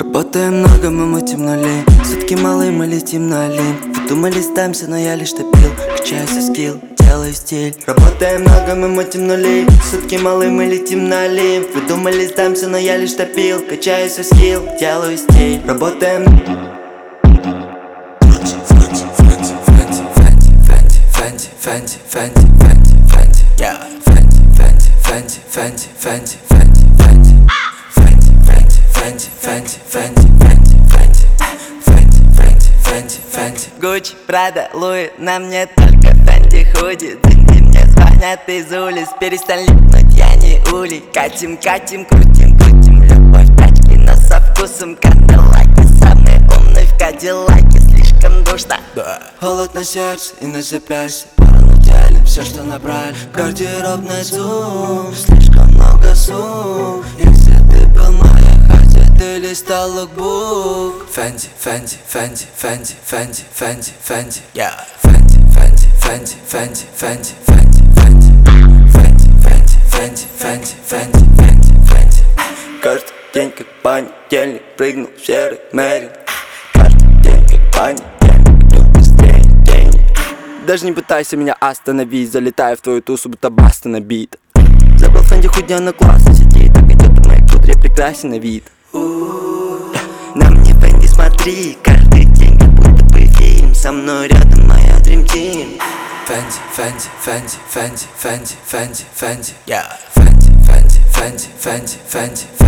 Работаем много, мы мутим нули. Сутки малые, мы летим на олимп. Вы думали, сдамся, но я лишь топил. Качаю свой скилл, делаю стиль. Работаем много, мы мутим нули. Сутки малые, мы летим на олимп. Вы думали, сдамся, но я лишь топил. Качаю свой скилл, делаю стиль. Работаем. Фэнти, Фэнти, Фэнти, Фэнти, yeah. Фэнти, Фэнти, Фэнти, Фэнти, Фэнти, Фэнти, Фэнти, Фэнти, Фэнти, Фэнти, Фэнти, Фэнти, Фэнти, Фэнти, Фэнти, Фэнти, Фэнти. Гуччи, Прада, Луи, на мне только Фэнти худи. Дынди мне звонят из улиц, перестань липнуть, я не улей. Катим, катим, крутим, крутим, любовь, тачки, но со вкусом кадиллаки. Самый умный в кадиллаке, слишком душно. Холод на сердце и на запястье. Все, что набрали, гардеробный зум. Слишком много сумм. Если ты был в моей хате, ты листал лукбук. Фэнти, Фэнти, Фэнти, Фэнти, Фэнти, Фэнти, Фэнти, yeah. Фэнти, Фэнти, Фэнти, Фэнти, Фэнти, Фэнти, Фэнти, Фэнти, Фэнти, Фэнти, Фэнти, Фэнти, Фэнти, Фэнти. Каждый день как понедельник, прыгнул в серый мерин. Каждый день как понедельник. Даже не пытайся меня остановить. Залетаю в твою тусу, будто баста набит. Забыл Фэнди, худя на классно сидит. Так идет в моей кудре, прекрасен на вид. На мне Фэнди смотри. Каждый день как будто бы фильм. Со мной рядом моя Dream Team. Фэнди, Фэнди, Фэнди, Фэнди, Фэнди, Фэнди, Фэнди, Фэнди, yeah. Фэнди, Фэнди, Фэнди, Фэнди, Фэнди.